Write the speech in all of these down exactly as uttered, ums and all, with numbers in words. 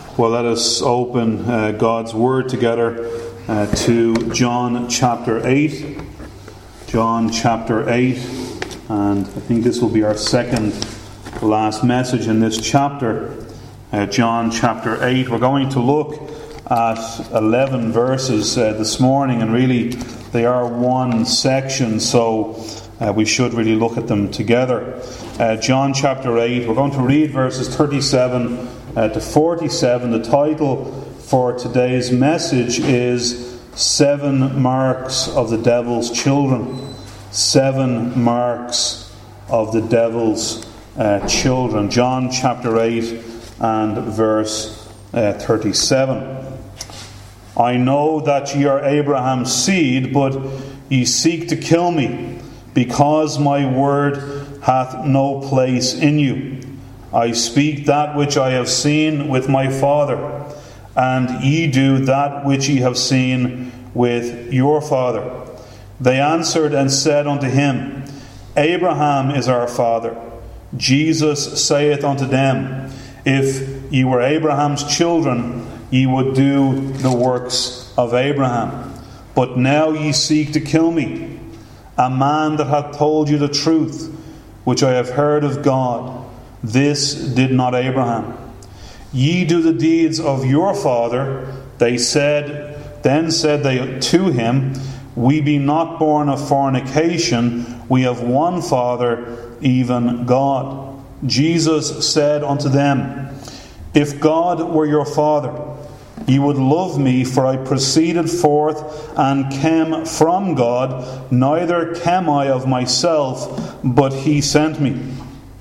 Well, let us open uh, God's Word together uh, to John chapter eight. John chapter eight, and I think this will be our second last message in this chapter. Uh, John chapter eight. We're going to look at eleven verses uh, this morning, and really they are one section, so uh, we should really look at them together. Uh, John chapter eight, we're going to read verses thirty-seven uh, to forty-seven. The title for today's message is Seven Marks of the Devil's Children. Seven Marks of the Devil's uh, Children. John chapter eight and verse uh, thirty-seven. I know that ye are Abraham's seed, but ye seek to kill me, because my word hath no place in you. I speak that which I have seen with my Father, and ye do that which ye have seen with your father. They answered and said unto him, Abraham is our father. Jesus saith unto them, If ye were Abraham's children, ye would do the works of Abraham. But now ye seek to kill me, a man that hath told you the truth, which I have heard of God. This did not Abraham. Ye do the deeds of your father. They said, then said they to him, We be not born of fornication. We have one Father, even God. Jesus said unto them, If God were your Father, ye would love me, for I proceeded forth and came from God, neither came I of myself, but he sent me.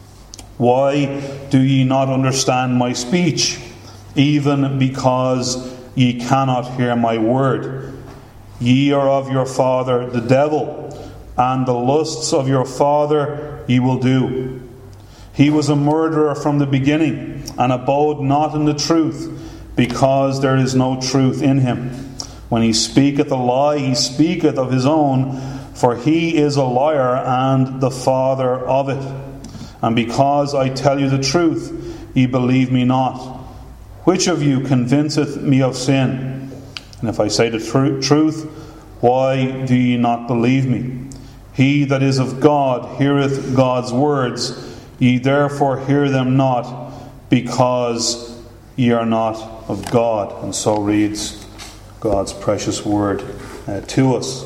Why do ye not understand my speech? Even because ye cannot hear my word. Ye are of your father the devil, and the lusts of your father ye will do. He was a murderer from the beginning, and abode not in the truth, because there is no truth in him. When he speaketh a lie, he speaketh of his own, for he is a liar and the father of it. And because I tell you the truth, ye believe me not. Which of you convinceth me of sin? And if I say the tr- truth, why do ye not believe me? He that is of God heareth God's words. Ye therefore hear them not, because ye are not of God. And so reads God's precious word uh, to us.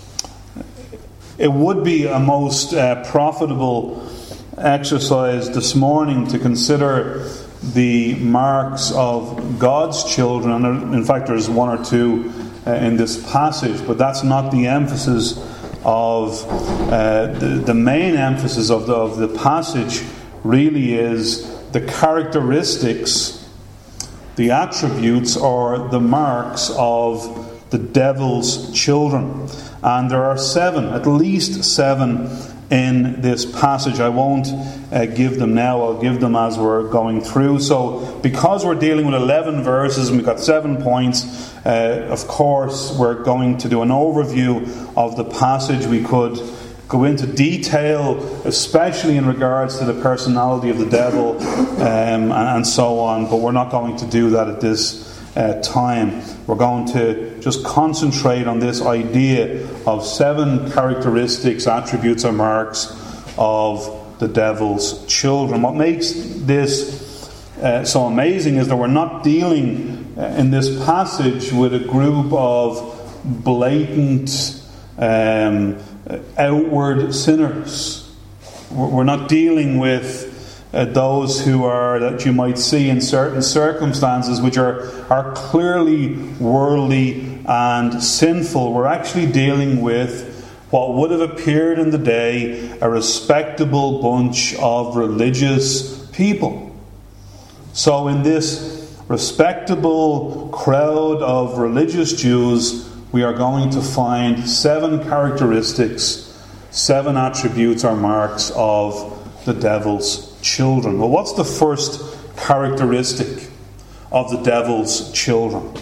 It would be a most uh, profitable exercise this morning to consider the marks of God's children. And in fact, there's one or two uh, in this passage, but that's not the emphasis of uh, the, the main emphasis of the, of the passage. Really is the characteristics, the attributes, or the marks of the devil's children. And there are seven, at least seven, in this passage. I won't uh, give them now, I'll give them as we're going through. So, because we're dealing with eleven verses and we've got seven points, uh, of course, we're going to do an overview of the passage. We could go into detail, especially in regards to the personality of the devil um, and, and so on, but we're not going to do that at this uh, time. We're going to just concentrate on this idea of seven characteristics, attributes, or marks of the devil's children. What makes this uh, so amazing is that we're not dealing uh, in this passage with a group of blatant um, outward sinners. We're not dealing with uh, those who are, that you might see in certain circumstances, which are, are clearly worldly and sinful. We're actually dealing with what would have appeared in the day a respectable bunch of religious people. So in this respectable crowd of religious Jews, we are going to find seven characteristics, seven attributes or marks of the devil's children. Well, what's the first characteristic of the devil's children?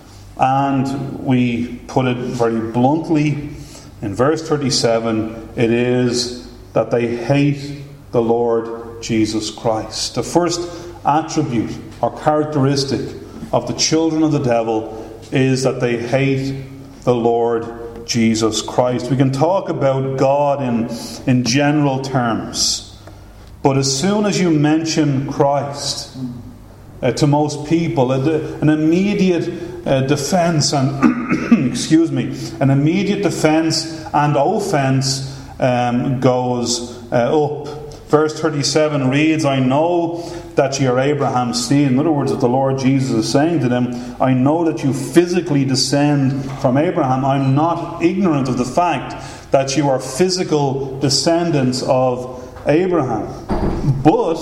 And we put it very bluntly in verse thirty-seven, it is that they hate the Lord Jesus Christ. The first attribute or characteristic of the children of the devil is that they hate the Lord Jesus Christ. We can talk about God in, in general terms, but as soon as you mention Christ uh, to most people, an immediate uh, defense and excuse me, an immediate defense and offense um, goes uh, up. Verse thirty-seven reads, I know that ye are Abraham's seed. In other words, that the Lord Jesus is saying to them, I know that you physically descend from Abraham. I'm not ignorant of the fact that you are physical descendants of Abraham. But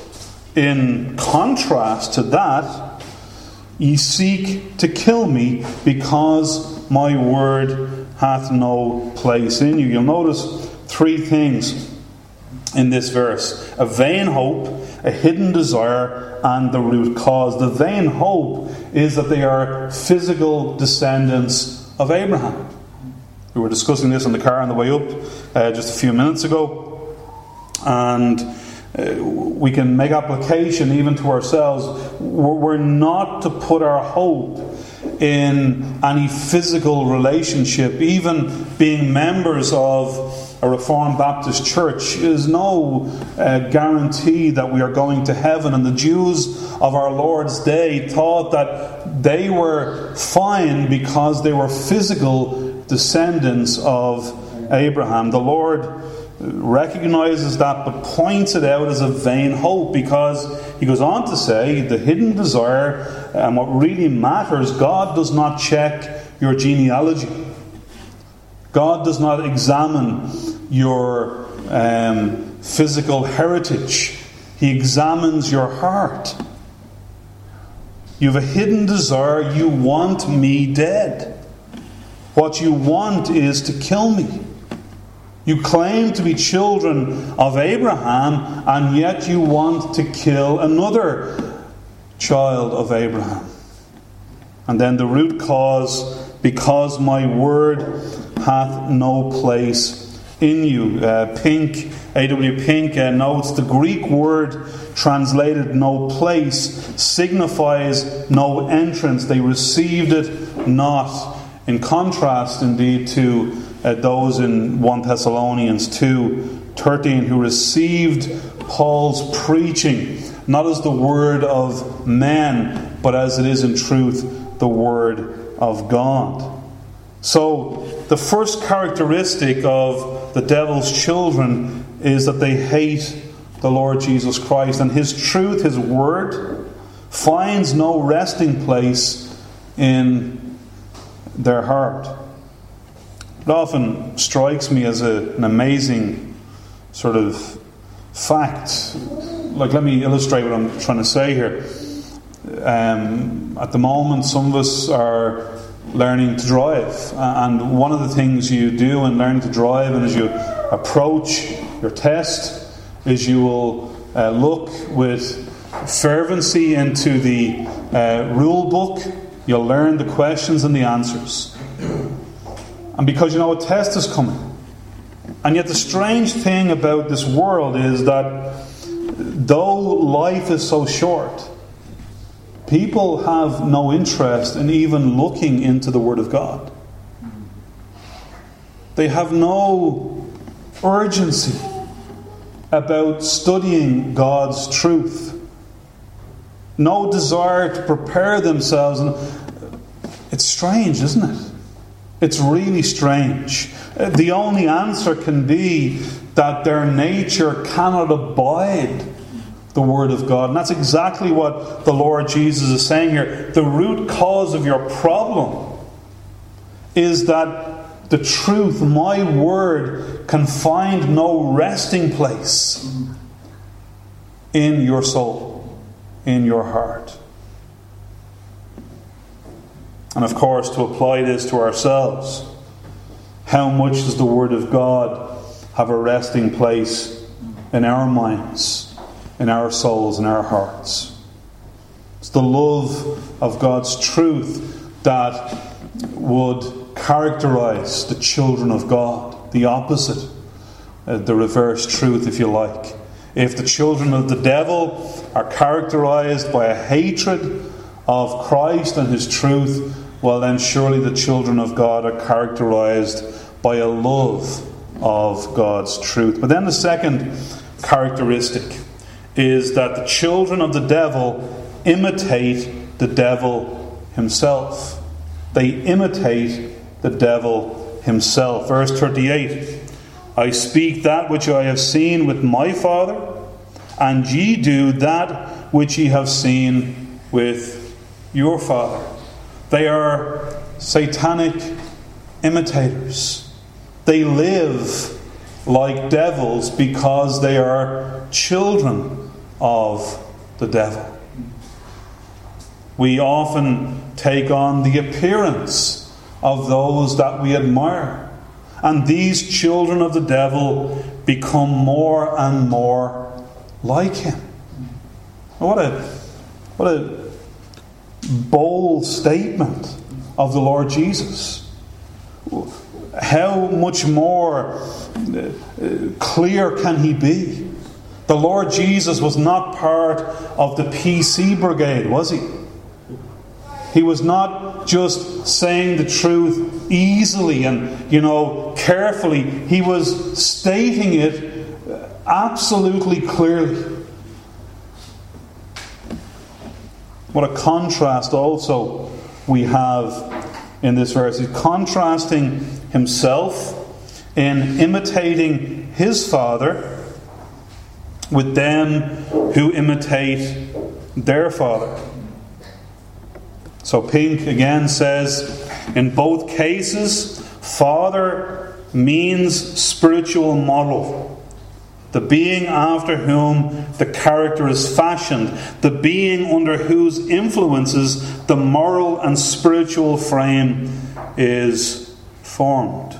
in contrast to that, ye seek to kill me because my word hath no place in you. You'll notice three things in this verse: a vain hope, a hidden desire, and the root cause. The vain hope is that they are physical descendants of Abraham. We were discussing this in the car on the way up uh, just a few minutes ago, and uh, we can make application even to ourselves. We're, we're not to put our hope in any physical relationship. Even being members of a Reformed Baptist church is no uh, guarantee that we are going to heaven. And the Jews of our Lord's day thought that they were fine because they were physical descendants of Abraham. The Lord recognizes that, but points it out as a vain hope, because he goes on to say the hidden desire, and what really matters, God does not check your genealogy. God does not examine your um, physical heritage. He examines your heart. You have a hidden desire. You want me dead. What you want is to kill me. You claim to be children of Abraham, and yet you want to kill another child of Abraham. And then the root cause, because my word hath no place in you. Uh, Pink, A W Pink uh, notes the Greek word translated no place signifies no entrance. They received it not. In contrast, indeed, to uh, those in First Thessalonians two thirteen who received Paul's preaching not as the word of men, but as it is in truth the word of God. So the first characteristic of the devil's children is that they hate the Lord Jesus Christ, and his truth, his word, finds no resting place in their heart. It often strikes me as a, an amazing sort of fact. Like, let me illustrate what I'm trying to say here. Um, at the moment, some of us are learning to drive, and one of the things you do in learning to drive, and as you approach your test, is you will uh, look with fervency into the uh, rule book. You'll learn the questions and the answers, and because you know a test is coming. And yet the strange thing about this world is that though life is so short, people have no interest in even looking into the Word of God. They have no urgency about studying God's truth. No desire to prepare themselves. And it's strange, isn't it? It's really strange. The only answer can be that their nature cannot abide the Word of God. And that's exactly what the Lord Jesus is saying here. The root cause of your problem is that the truth, my Word, can find no resting place in your soul, in your heart. And of course, to apply this to ourselves, how much does the Word of God have a resting place in our minds, in our souls, in our hearts? It's the love of God's truth that would characterize the children of God. The opposite, uh, the reverse truth, if you like. If the children of the devil are characterized by a hatred of Christ and His truth, well then surely the children of God are characterized by a love of God's truth. But then the second characteristic is that the children of the devil imitate the devil himself. They imitate the devil himself. Verse thirty-eight, I speak that which I have seen with my Father, and ye do that which ye have seen with your father. They are satanic imitators. They live like devils because they are children of the devil. We often take on the appearance of those that we admire. And these children of the devil become more and more like him. What a, what a bold statement of the Lord Jesus. How much more clear can he be? The Lord Jesus was not part of the P C brigade, was he? He was not just saying the truth easily and, you know, carefully. He was stating it absolutely clearly. What a contrast also we have in this verse. He's contrasting himself in imitating his Father with them who imitate their father. So Pink again says, in both cases, father means spiritual model. The being after whom the character is fashioned, the being under whose influences the moral and spiritual frame is formed.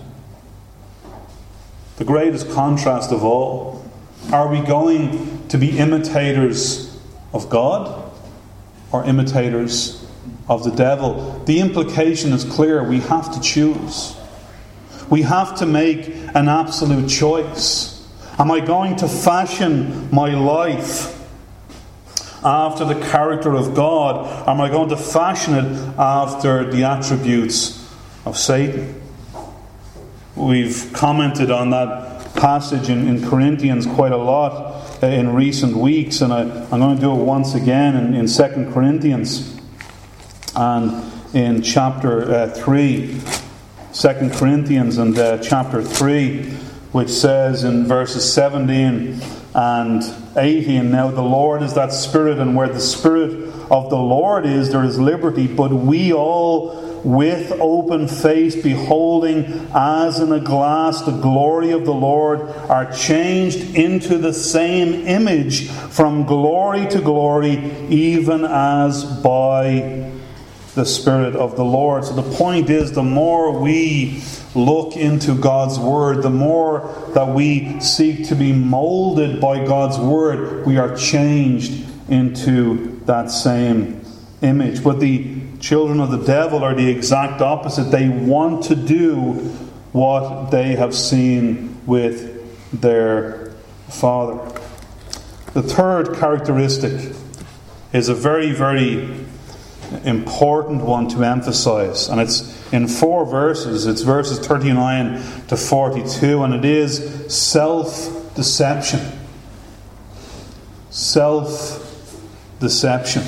The greatest contrast of all. Are we going to be imitators of God or imitators of the devil? The implication is clear. We have to choose. We have to make an absolute choice. Am I going to fashion my life after the character of God? Or am I going to fashion it after the attributes of Satan? We've commented on that passage in, in Corinthians quite a lot in recent weeks, and I, I'm going to do it once again in, in Second Corinthians and in chapter uh, three. Second Corinthians and uh, chapter three, which says in verses seventeen and eighteen, now the Lord is that Spirit, and where the Spirit of the Lord is, there is liberty. But we all, with open face, beholding as in a glass the glory of the Lord, are changed into the same image from glory to glory, even as by the Spirit of the Lord. So the point is, the more we look into God's Word, the more that we seek to be molded by God's Word, we are changed into that same image. But the children of the devil are the exact opposite. They want to do what they have seen with their father. The third characteristic is a very, very important one to emphasize, and it's in four verses. It's verses thirty-nine to forty-two, and it is self-deception. Self-deception.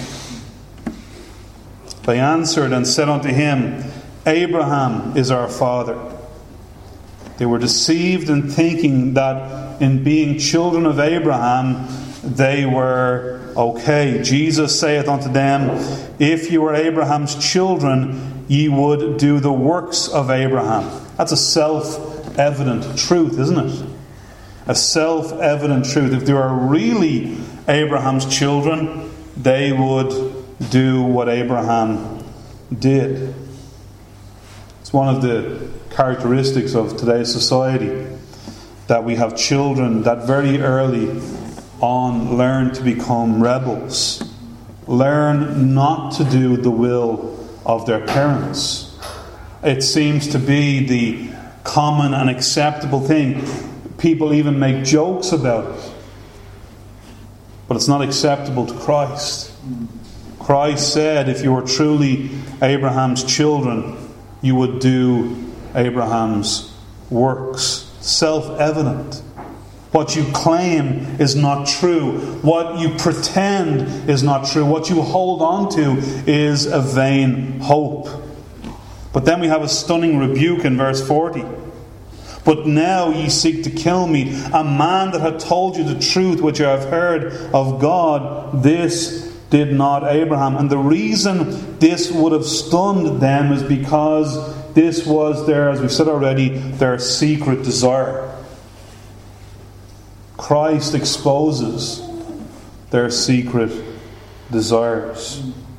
They answered and said unto him, Abraham is our father. They were deceived in thinking that in being children of Abraham they were okay. Jesus saith unto them, if you were Abraham's children, ye would do the works of Abraham. That's a self-evident truth, isn't it? A self-evident truth. If they were really Abraham's children, they would do what Abraham did. It's one of the characteristics of today's society that we have children that very early on learn to become rebels, learn not to do the will of their parents. It seems to be the common and acceptable thing. People even make jokes about it, but it's not acceptable to Christ. Christ said, if you were truly Abraham's children, you would do Abraham's works. Self-evident. What you claim is not true. What you pretend is not true. What you hold on to is a vain hope. But then we have a stunning rebuke in verse forty. But now ye seek to kill me, a man that had told you the truth which I have heard of God. This did not Abraham. And the reason this would have stunned them is because this was their, as we've said already, their secret desire. Christ exposes their secret desires.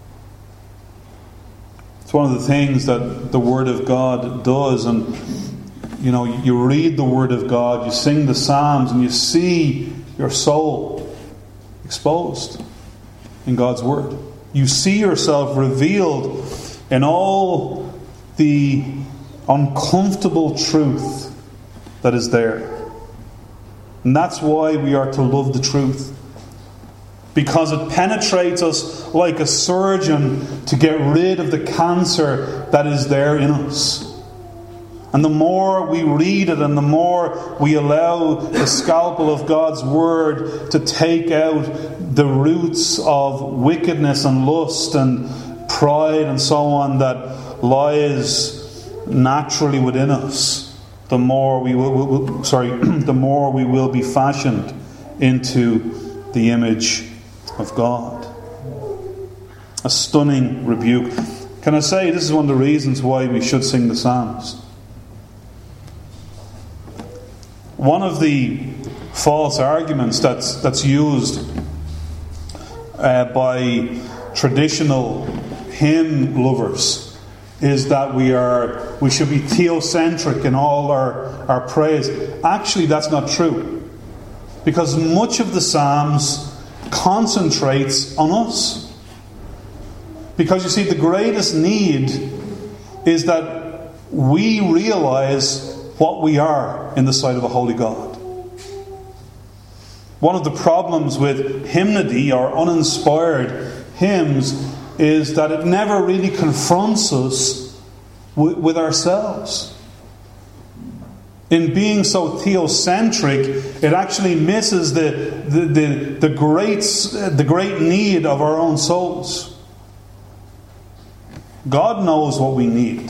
It's one of the things that the Word of God does. And you know, you read the Word of God, you sing the Psalms, and you see your soul exposed in God's Word. You see yourself revealed in all the uncomfortable truth that is there. And that's why we are to love the truth. Because it penetrates us like a surgeon to get rid of the cancer that is there in us. And the more we read it and the more we allow the scalpel of God's Word to take out the roots of wickedness and lust and pride and so on that lies naturally within us, the more we will, will, will sorry, the more we will be fashioned into the image of God. A stunning rebuke. Can I say this is one of the reasons why we should sing the Psalms? One of the false arguments that's that's used uh, by traditional hymn lovers is that we are we should be theocentric in all our, our praise. Actually, that's not true. Because much of the Psalms concentrates on us. Because you see, the greatest need is that we realize what we are in the sight of a holy God. One of the problems with hymnody or uninspired hymns is that it never really confronts us with, with ourselves. In being so theocentric, it actually misses the the the, the great the great need of our own souls. God knows what we need.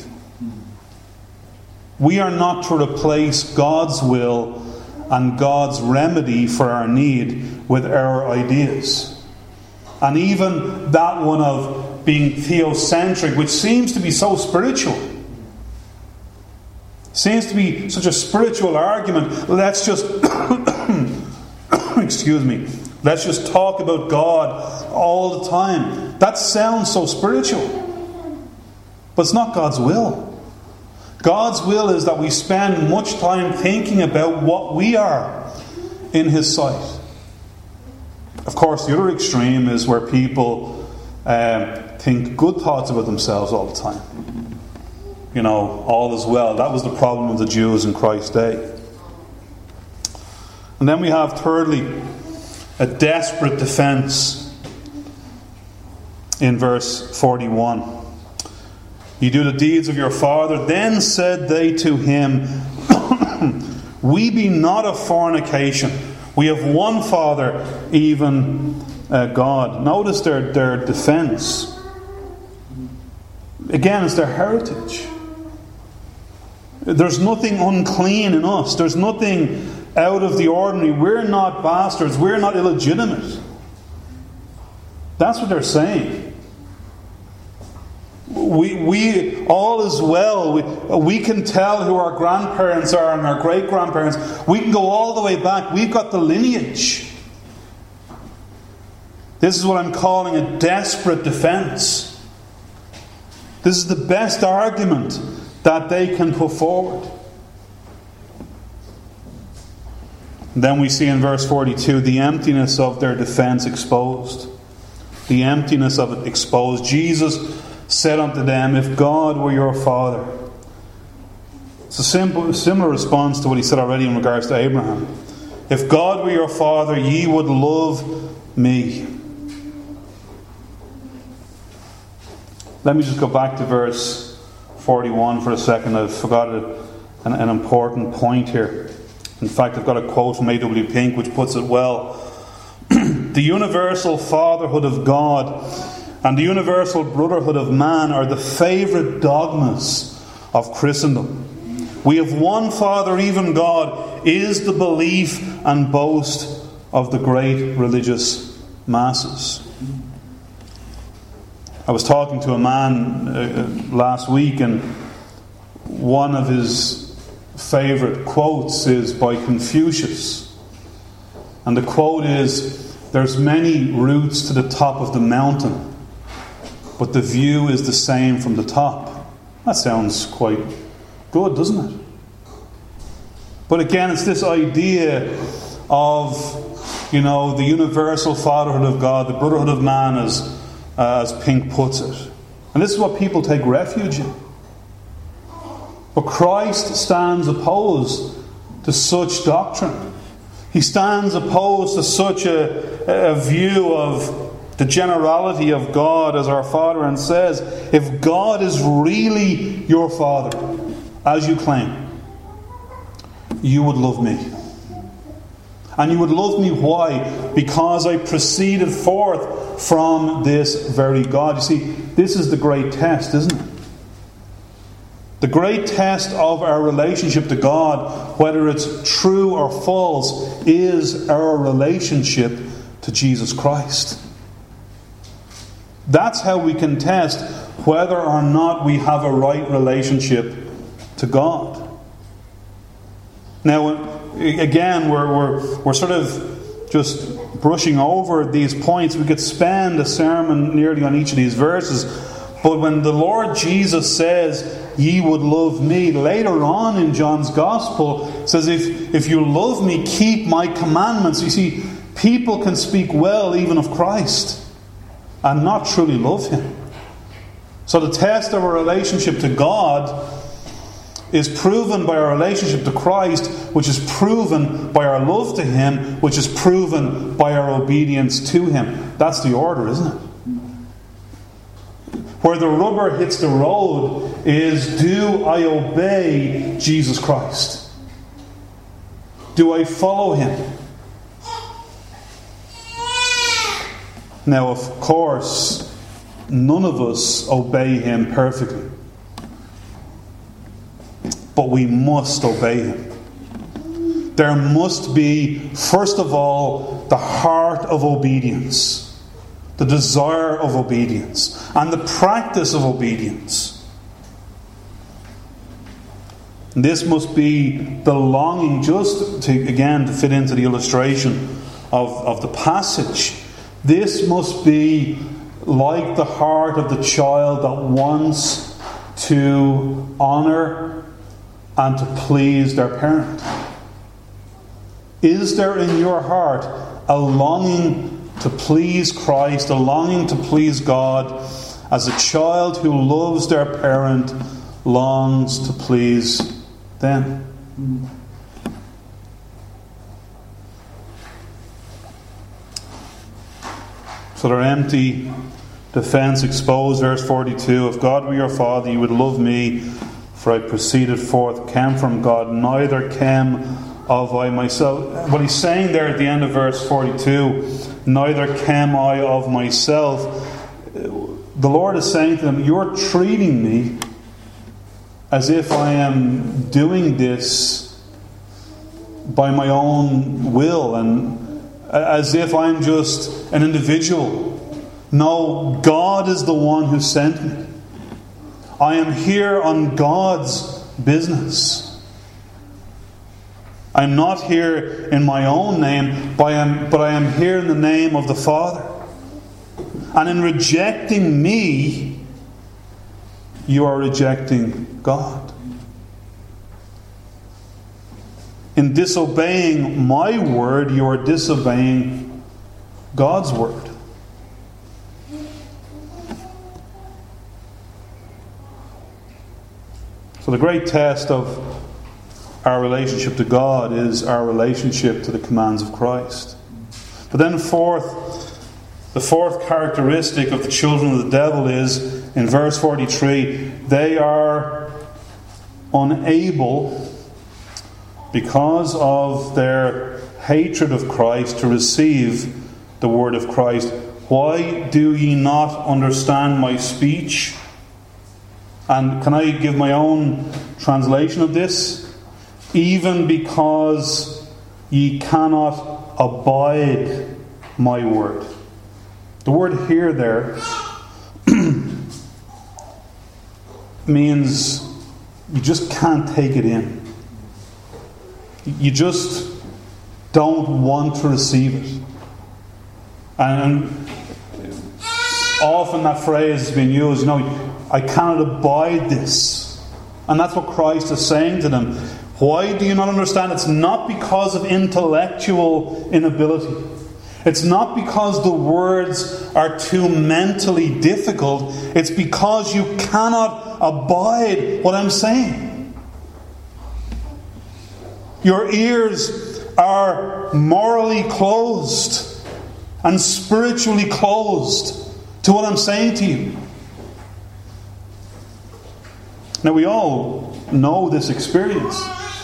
We are not to replace God's will and God's remedy for our need with our ideas. And even that one of being theocentric, which seems to be so spiritual, seems to be such a spiritual argument. Let's just, excuse me, let's just talk about God all the time. That sounds so spiritual. But it's not God's will. God's will is that we spend much time thinking about what we are in His sight. Of course, the other extreme is where people uh, think good thoughts about themselves all the time. You know, all is well. That was the problem of the Jews in Christ's day. And then we have, thirdly, a desperate defense in verse forty-one. You do the deeds of your father. Then said they to him, we be not of fornication. We have one Father, even uh, God. Notice their, their defense. Again, it's their heritage. There's nothing unclean in us. There's nothing out of the ordinary. We're not bastards. We're not illegitimate. That's what they're saying. We, we all is well. We, we can tell who our grandparents are and our great-grandparents. We can go all the way back. We've got the lineage. This is what I'm calling a desperate defense. This is the best argument that they can put forward. And then we see in verse forty-two the emptiness of their defense exposed. The emptiness of it exposed. Jesus said unto them, if God were your Father. It's a simple, similar response to what he said already in regards to Abraham. If God were your Father, ye would love me. let me just go back to verse forty-one for a second. I've forgot a, an, an important point here. In fact, I've got a quote from A W Pink which puts it well. The universal fatherhood of God and the universal brotherhood of man are the favourite dogmas of Christendom. We have one Father, even God, is the belief and boast of the great religious masses. I was talking to a man uh, last week, and one of his favourite quotes is by Confucius. And the quote is, "There's many routes to the top of the mountain, but the view is the same from the top." That sounds quite good, doesn't it? But again, it's this idea of, you know, the universal fatherhood of God, the brotherhood of man, as, uh, as Pink puts it. And this is what people take refuge in. But Christ stands opposed to such doctrine. He stands opposed to such a, a view of the generality of God as our Father, and says, if God is really your Father, as you claim, you would love me. And you would love me, why? Because I proceeded forth from this very God. You see, this is the great test, isn't it? The great test of our relationship to God, whether it's true or false, is our relationship to Jesus Christ. That's how we can test whether or not we have a right relationship to God. Now, again, we're, we're, we're sort of just brushing over these points. We could spend a sermon nearly on each of these verses. But when the Lord Jesus says, ye would love me, later on in John's Gospel, it says, if, if you love me, keep my commandments. You see, people can speak well even of Christ and not truly love Him. So the test of our relationship to God is proven by our relationship to Christ, which is proven by our love to Him, which is proven by our obedience to Him. That's the order, isn't it? Where the rubber hits the road is, do I obey Jesus Christ? Do I follow Him? Now, of course, none of us obey Him perfectly. But we must obey Him. There must be, first of all, the heart of obedience, the desire of obedience, and the practice of obedience. And this must be the longing, just to, again, to fit into the illustration of, of the passage. This must be like the heart of the child that wants to honour and to please their parent. Is there in your heart a longing to please Christ, a longing to please God, as a child who loves their parent longs to please them? So their empty defence exposed, verse forty-two, if God were your Father, you would love me, for I proceeded forth, came from God, neither came of I myself. What he's saying there at the end of verse forty-two, neither came I of myself. The Lord is saying to them, you're treating me as if I am doing this by my own will, and as if I'm just an individual. No, God is the one who sent me. I am here on God's business. I'm not here in my own name, but I am, but I am here in the name of the Father. And in rejecting me, you are rejecting God. In disobeying my word, you are disobeying God's word. So the great test of our relationship to God is our relationship to the commands of Christ. But then fourth, The fourth characteristic of the children of the devil is, in verse forty-three, they are unable, because of their hatred of Christ, to receive the word of Christ. Why do ye not understand my speech? And can I give my own translation of this? Even because ye cannot abide my word. The word here there means you just can't take it in. You just don't want to receive it. And often that phrase has been used, you know, I cannot abide this. And that's what Christ is saying to them. Why do you not understand? It's not because of intellectual inability. It's not because the words are too mentally difficult. It's because you cannot abide what I'm saying. Your ears are morally closed and spiritually closed to what I'm saying to you. Now, we all know this experience.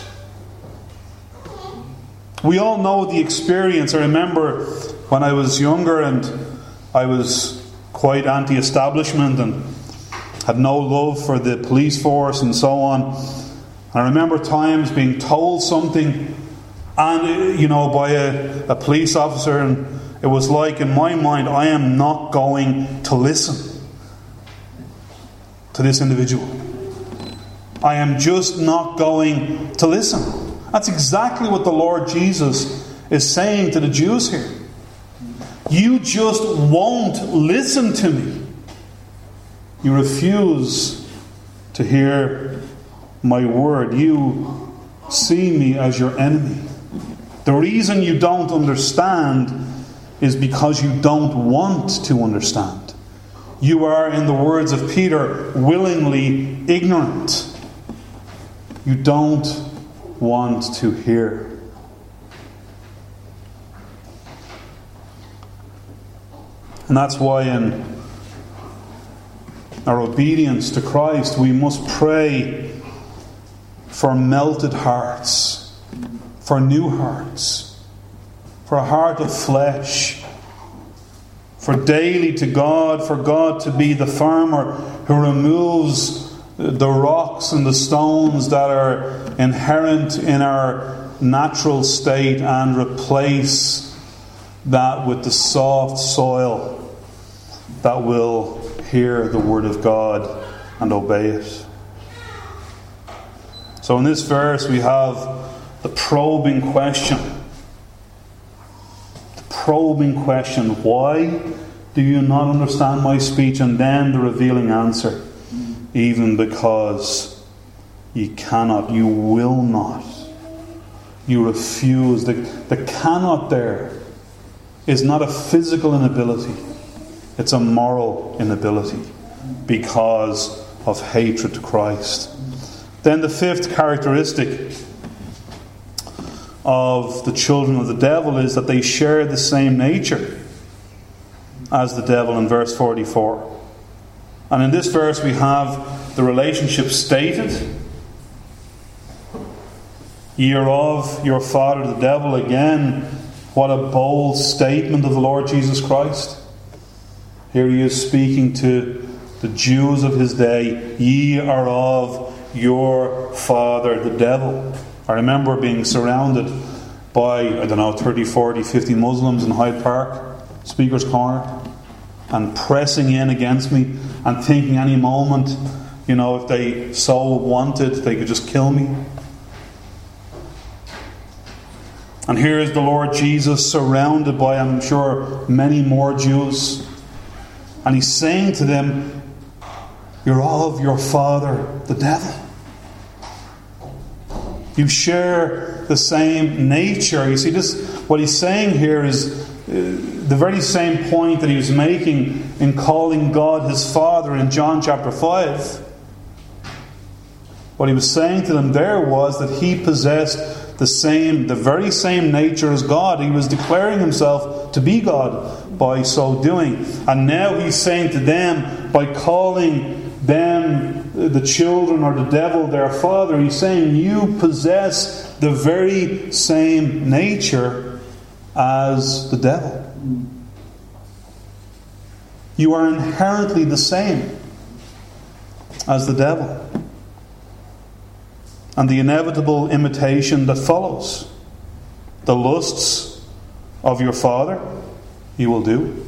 We all know the experience. I remember when I was younger and I was quite anti-establishment and had no love for the police force and so on. I remember times being told something, and you know, by a, a police officer, and it was like, in my mind, I am not going to listen to this individual. I am just not going to listen. That's exactly what the Lord Jesus is saying to the Jews here. You just won't listen to me. You refuse to hear my word. You see me as your enemy. The reason you don't understand is because you don't want to understand. You are, in the words of Peter, willingly ignorant. You don't want to hear. And that's why in our obedience to Christ we must pray for melted hearts, for new hearts, for a heart of flesh, for daily to God, for God to be the farmer who removes the rocks and the stones that are inherent in our natural state and replace that with the soft soil that will hear the word of God and obey it. So in this verse we have the probing question. The probing question, why do you not understand my speech? And then the revealing answer, even because you cannot, you will not, you refuse. The, the cannot there is not a physical inability, it's a moral inability because of hatred to Christ. Then the fifth characteristic of the children of the devil is that they share the same nature as the devil in verse forty-four. And in this verse we have the relationship stated. Ye are of your father the devil. Again, what a bold statement of the Lord Jesus Christ. Here he is speaking to the Jews of his day. Ye are of your father the devil. I remember being surrounded by, I don't know, thirty, forty, fifty Muslims in Hyde Park, Speaker's Corner, and pressing in against me and thinking any moment, you know, if they so wanted, they could just kill me. And here is the Lord Jesus surrounded by, I'm sure, many more Jews. And he's saying to them, you're all of your father, the devil. You share the same nature. You see, this, what he's saying here is the very same point that he was making in calling God his Father in John chapter five. What he was saying to them there was that he possessed the same, the very same nature as God. He was declaring himself to be God by so doing. And now he's saying to them, by calling them the children or the devil their father, he's saying you possess the very same nature as the devil. You are inherently the same as the devil. And the inevitable imitation that follows, the lusts of your father, you will do.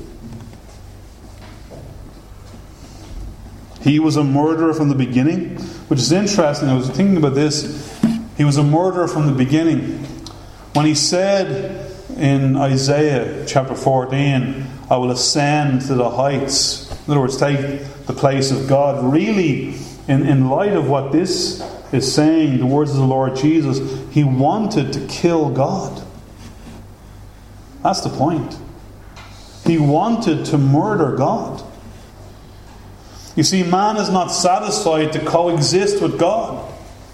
He was a murderer from the beginning, which is interesting. I was thinking about this. He was a murderer from the beginning. When he said in Isaiah chapter fourteen, I will ascend to the heights. In other words, take the place of God. Really, in, in light of what this is saying, the words of the Lord Jesus, he wanted to kill God. That's the point. He wanted to murder God. You see, man is not satisfied to coexist with God.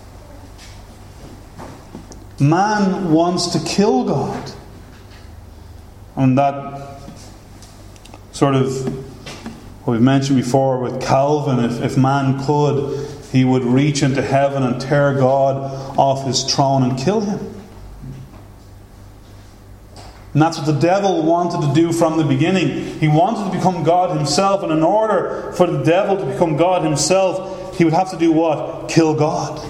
Man wants to kill God. And that sort of, what we've mentioned before with Calvin, if, if man could, he would reach into heaven and tear God off his throne and kill him. And that's what the devil wanted to do from the beginning. He wanted to become God himself, and in order for the devil to become God himself, he would have to do what? Kill God.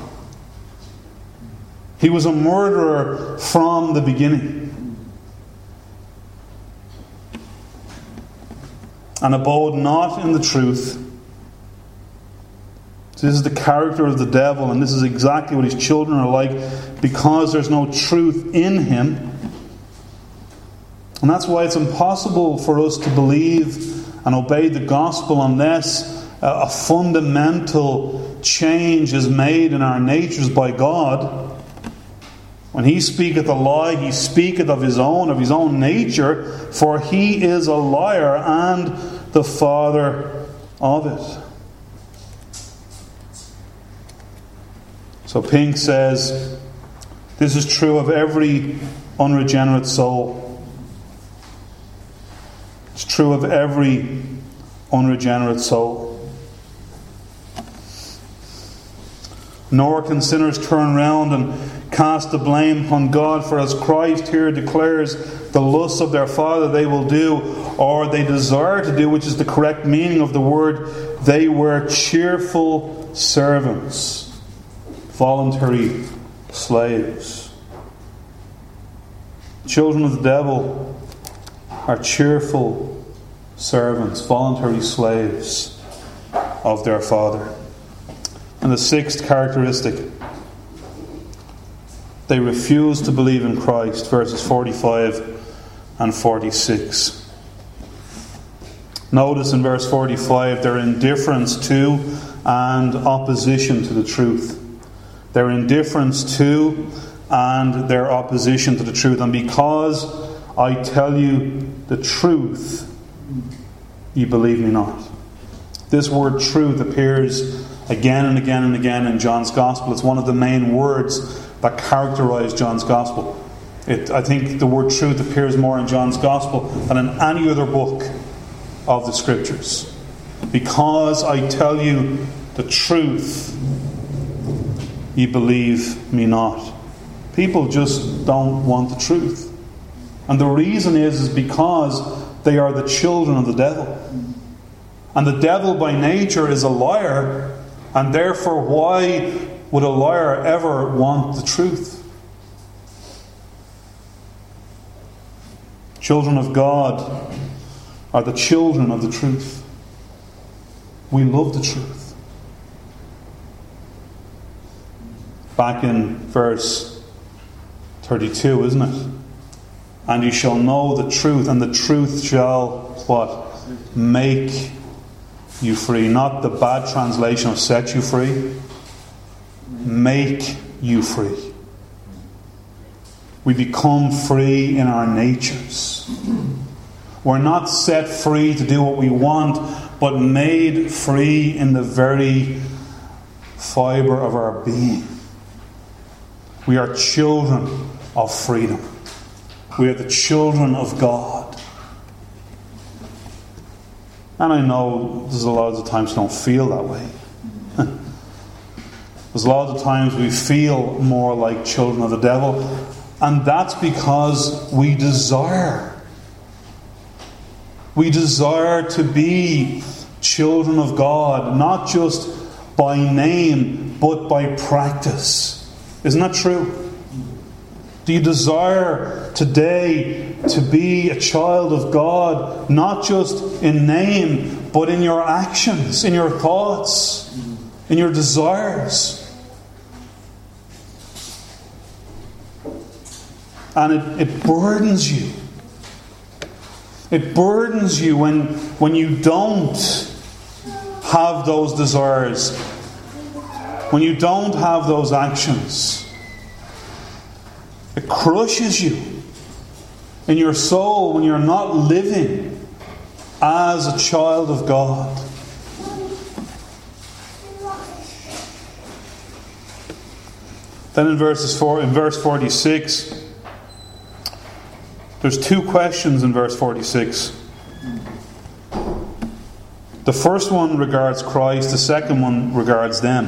He was a murderer from the beginning. And abode not in the truth. So this is the character of the devil, and this is exactly what his children are like, because there's no truth in him. And that's why it's impossible for us to believe and obey the gospel unless a fundamental change is made in our natures by God. When he speaketh a lie, he speaketh of his own, of his own nature, for he is a liar and the father of it. So Pink says, this is true of every unregenerate soul. It's true of every unregenerate soul. Nor can sinners turn round and cast the blame upon God, for as Christ here declares, the lusts of their father they will do, or they desire to do, which is the correct meaning of the word, they were cheerful servants, voluntary slaves. Children of the devil are cheerful servants, voluntary slaves of their father. And the sixth characteristic, they refuse to believe in Christ, verses forty-five and forty-six. Notice in verse forty-five their indifference to and opposition to the truth. Their indifference to and their opposition to the truth. And because I tell you the truth, you believe me not. This word truth appears again and again and again in John's Gospel. It's one of the main words that characterize John's Gospel. It, I think the word truth appears more in John's Gospel than in any other book of the Scriptures. Because I tell you the truth, you believe me not. People just don't want the truth. And the reason is, is because they are the children of the devil. And the devil by nature is a liar, and therefore why would a liar ever want the truth? Children of God are the children of the truth. We love the truth. Back in verse thirty-two, isn't it? And you shall know the truth, and the truth shall, what? Make you free. Not the bad translation of set you free. Make you free. We become free in our natures. We're not set free to do what we want, but made free in the very fibre of our being. We are children of freedom. We are the children of God. And I know there's a lot of the times we don't feel that way. There's a lot of the times we feel more like children of the devil. And that's because we desire. We desire to be children of God, not just by name, but by practice. Isn't that true? Do you desire today to be a child of God, not just in name, but in your actions, in your thoughts, in your desires? And it, it burdens you. It burdens you when, when you don't have those desires, when you don't have those actions. It crushes you in your soul when you're not living as a child of God. Then in verses four, in verse forty-six, there's two questions in verse forty-six. The first one regards Christ, the second one regards them.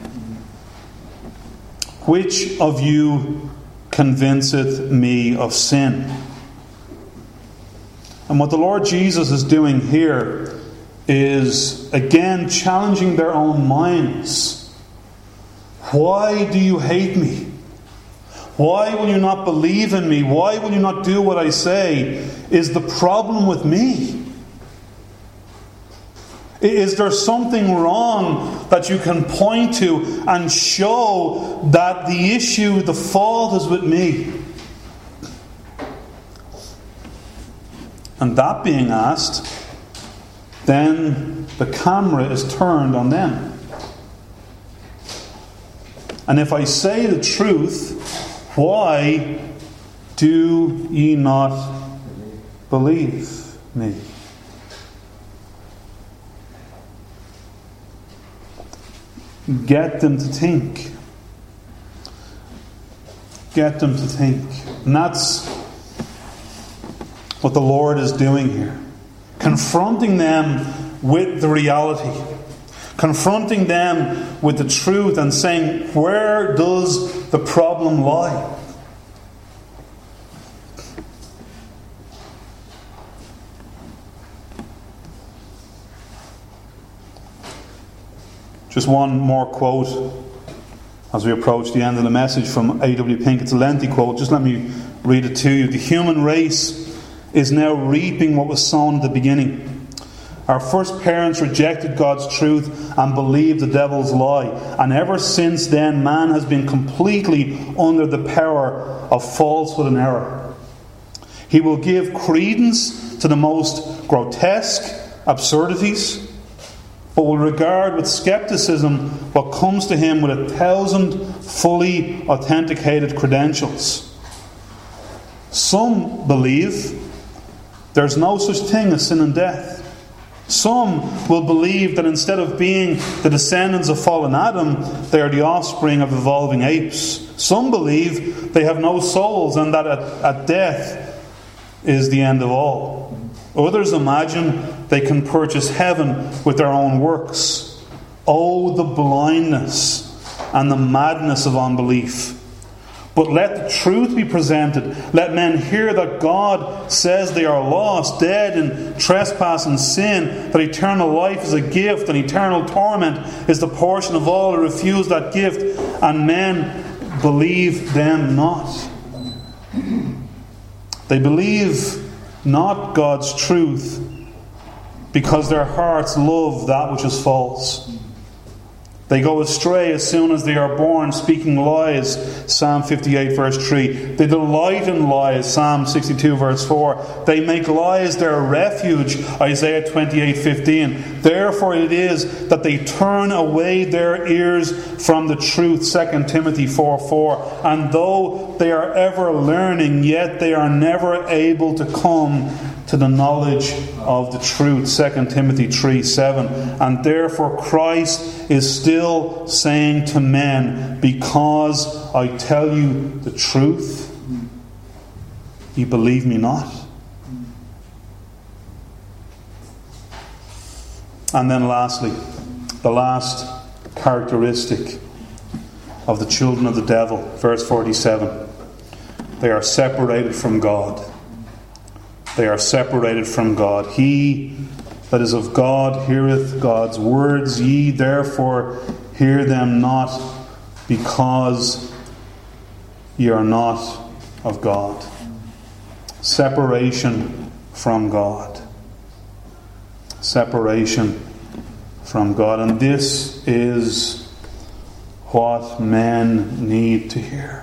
Which of you convinceth me of sin? And what the Lord Jesus is doing here is again challenging their own minds. Why do you hate me? Why will you not believe in me? Why will you not do what I say? Is the problem with me? Is there something wrong that you can point to and show that the issue, the fault is with me? And that being asked, then the camera is turned on them. And if I say the truth, why do ye not believe me? Get them to think. Get them to think. And that's what the Lord is doing here. Confronting them with the reality. Confronting them with the truth and saying, where does the problem lie? Just one more quote as we approach the end of the message from A W Pink. It's a lengthy quote. Just let me read it to you. The human race is now reaping what was sown at the beginning. Our first parents rejected God's truth and believed the devil's lie. And ever since then, man has been completely under the power of falsehood and error. He will give credence to the most grotesque absurdities, but will regard with skepticism what comes to him with a thousand fully authenticated credentials. Some believe there's no such thing as sin and death. Some will believe that instead of being the descendants of fallen Adam, they are the offspring of evolving apes. Some believe they have no souls and that at, at death is the end of all. Others imagine they can purchase heaven with their own works. Oh, the blindness and the madness of unbelief. But let the truth be presented. Let men hear that God says they are lost, dead in trespass and sin, that eternal life is a gift and eternal torment is the portion of all who refuse that gift, and men believe them not. They believe not God's truth because their hearts love that which is false. They go astray as soon as they are born, speaking lies, Psalm fifty-eight verse three. They delight in lies, Psalm sixty-two verse four. They make lies their refuge, Isaiah twenty-eight fifteen. Therefore it is that they turn away their ears from the truth, Second Timothy four four. And though they are ever learning, yet they are never able to come to the knowledge of the truth, Second Timothy three seven. And therefore Christ is still saying to men, because I tell you the truth, ye believe me not. And then lastly, the last characteristic of the children of the devil, verse forty-seven. They are separated from God. They are separated from God. He that is of God heareth God's words. Ye therefore hear them not, because ye are not of God. Separation from God. Separation from God. And this is what men need to hear.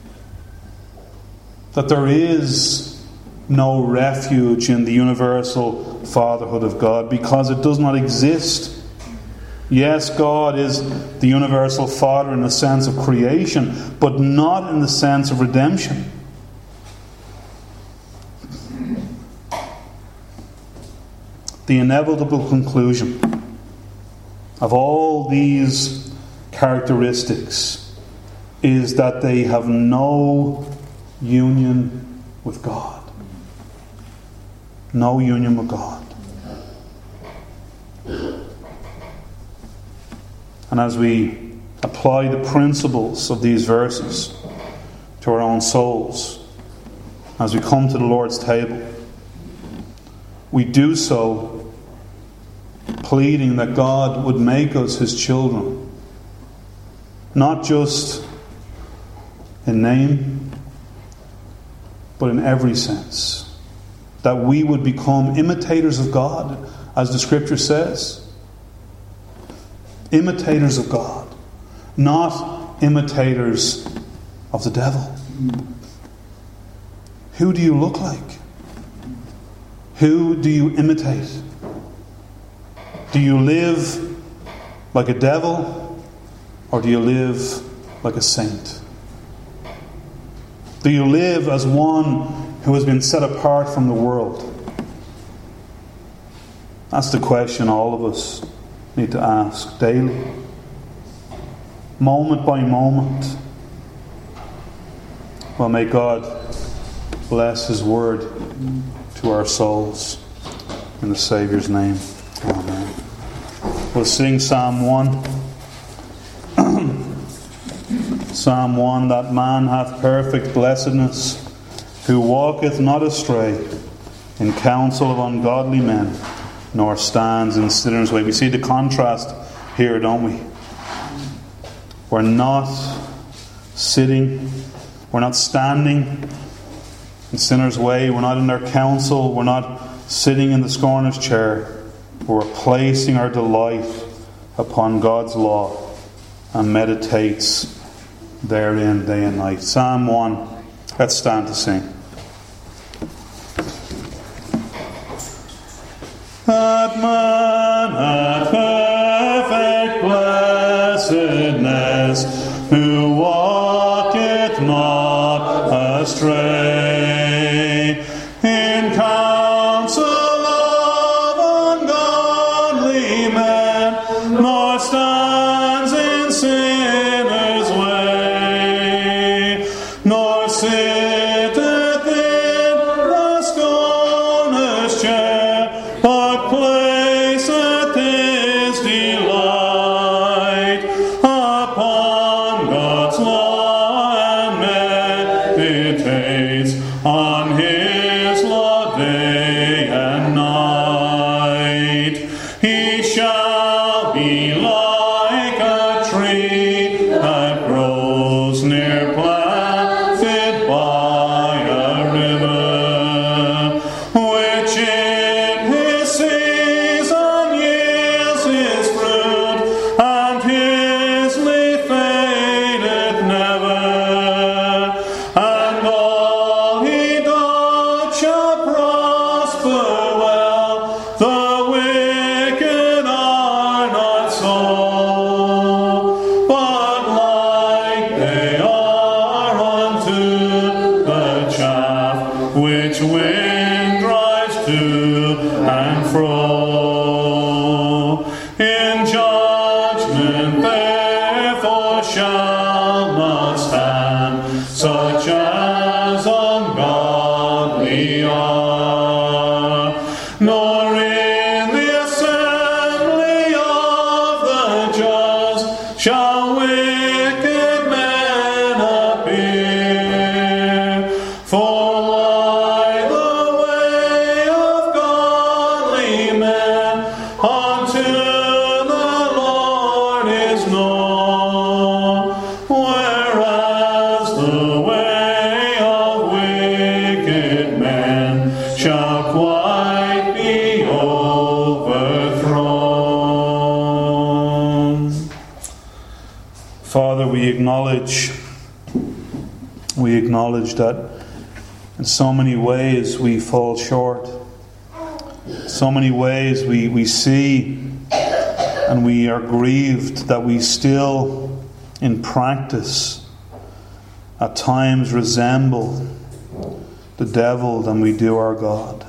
That there is no refuge in the universal fatherhood of God, because it does not exist. Yes, God is the universal Father in the sense of creation, but not in the sense of redemption. The inevitable conclusion of all these characteristics is that they have no union with God. No union with God. And as we apply the principles of these verses to our own souls, as we come to the Lord's table, we do so pleading that God would make us His children, not just in name, but in every sense. That we would become imitators of God, as the Scripture says. Imitators of God, not imitators of the devil. Who do you look like? Who do you imitate? Do you live like a devil, or do you live like a saint? Do you live as one who has been set apart from the world? That's the question all of us need to ask daily, moment by moment. Well, may God bless His word to our souls. In the Saviour's name. Amen. We'll sing Psalm one. Psalm one. That man hath perfect blessedness, who walketh not astray in counsel of ungodly men, nor stands in sinners' way. We see the contrast here, don't we? We're not sitting, we're not standing in sinners' way, we're not in their counsel, we're not sitting in the scorner's chair. We're placing our delight upon God's law and meditates therein day and night. Psalm one. Let's stand to sing. That man hath perfect blessedness, who walketh not astray in counsel of ungodly men, nor stands in sinners' way, nor sitteth in the scorner's chair, but placeth his delight upon God's law, and meditates on His law day and night. He shall be like a tree that grows near planted by a river, which in his season yields his fruit, and his leaf fadeth never, and all he doth shall prosper well. The wicked are not so, but like they are unto the chaff which wind drives to and fro. In judgment therefore shall not stand such as ungodly are, nor in the assembly is known, whereas the way of wicked men shall quite be overthrown. Father, we acknowledge, we acknowledge that in so many ways we fall short. So many ways we, we see and we are grieved that we still, in practice, at times resemble the devil than we do our God.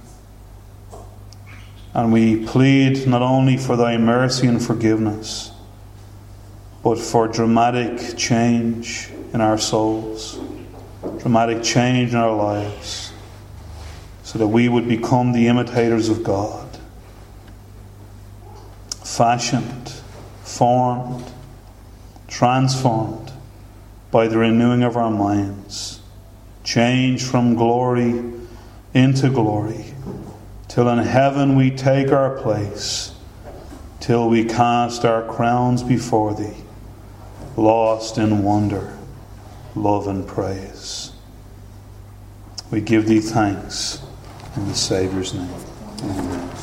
And we plead not only for thy mercy and forgiveness, but for dramatic change in our souls, dramatic change in our lives, so that we would become the imitators of God, fashioned, formed, transformed by the renewing of our minds, changed from glory into glory, till in heaven we take our place, till we cast our crowns before thee, lost in wonder, love and praise. We give thee thanks in the Saviour's name. Amen.